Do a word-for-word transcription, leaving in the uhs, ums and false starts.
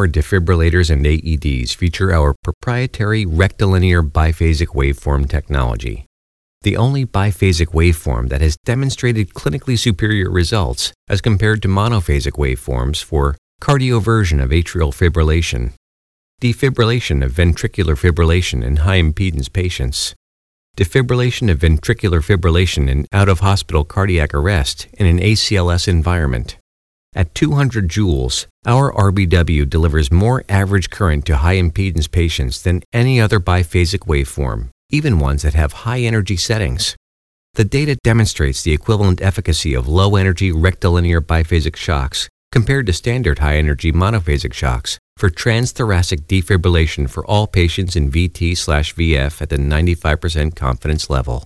high-powered defibrillators and A E Ds feature our proprietary rectilinear biphasic waveform technology, the only biphasic waveform that has demonstrated clinically superior results as compared to monophasic waveforms for cardioversion of atrial fibrillation, defibrillation of ventricular fibrillation in high-impedance patients, defibrillation of ventricular fibrillation in out-of-hospital cardiac arrest in an A C L S environment. At two hundred joules, our R B W delivers more average current to high-impedance patients than any other biphasic waveform, even ones that have high-energy settings. The data demonstrates the equivalent efficacy of low-energy rectilinear biphasic shocks compared to standard high-energy monophasic shocks for transthoracic defibrillation for all patients in V T slash V F at the ninety-five percent confidence level.